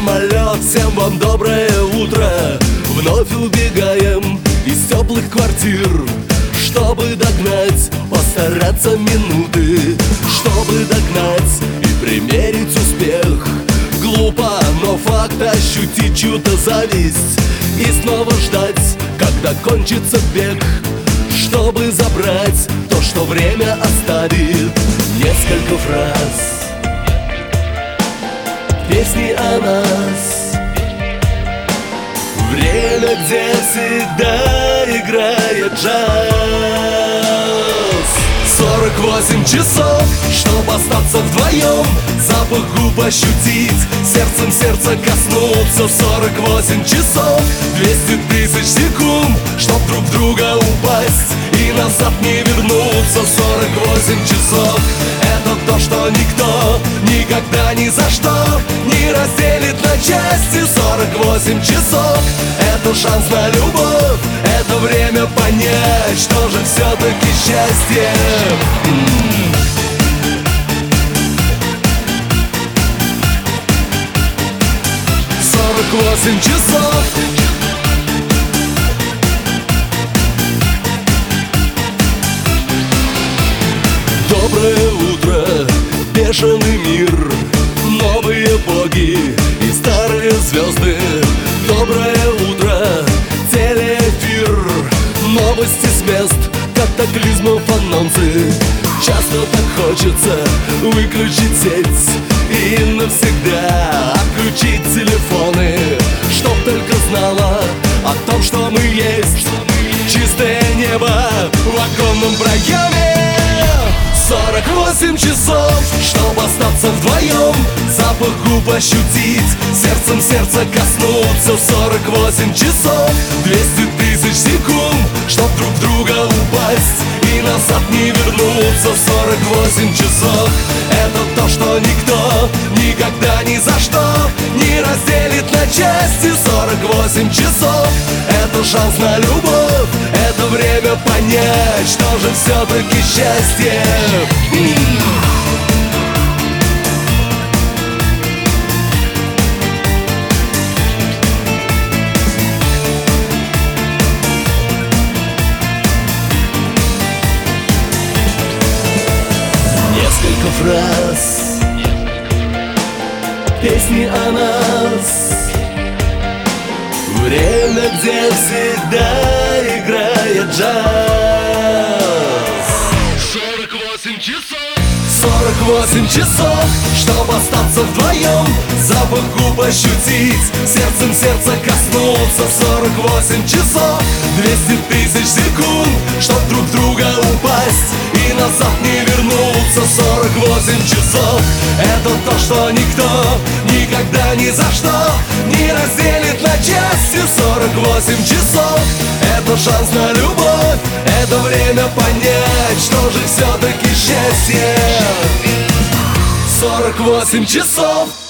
самолет. Всем вам доброе утро. Вновь убегаем из теплых квартир, чтобы догнать, постараться минуты, чтобы догнать и примерить успех. Глупо, но факт ощутить чью-то зависть и снова ждать, когда кончится бег, чтобы забрать то, что время оставит. Несколько фраз, песни о нас, время, где всегда играет джаз. 48 часов, чтобы остаться вдвоем, запах губ ощутить, сердцем сердца коснуться. 48 часов, 200 тысяч секунд, чтоб друг в друга упасть и назад не вернуться. 48 часов, это то, что никто никогда ни за что не разделит на части. 48 часов, это шанс на любовь, это время понять, что же все-таки счастье. 48 часов. Доброе утро, бешеный мир, новые боги и старые звезды. Доброе утро, телеэфир, новости с мест, катаклизмов, анонсы. Часто так хочется выключить сеть и навсегда отключить телефоны, чтоб только знала о том, что мы есть. Чистое небо в оконном проеме. 48 часов, чтобы остаться вдвоем, запах губ ощутить, сердцем сердца коснуться. 48 часов, 200 тысяч секунд, чтоб друг в друга упасть и назад не вернуться. 48 часов, это то, что никто никогда ни за что не разделит на части. 48 часов, это шанс на любовь, это время понять, что же все-таки счастье. Несколько фраз, песни о нас, время, где всегда играет джаз. 48 часов. 48 часов, чтобы остаться вдвоем, запах губ ощутить, сердцем сердца коснуться. 48 часов, 200 тысяч секунд, чтоб друг в друга упасть и назад не вернуться. 48 часов, это то, что никто никогда ни за что не разделит на части. 48 часов, это шанс на любовь, это время понять, что же все-таки счастье. 48 часов.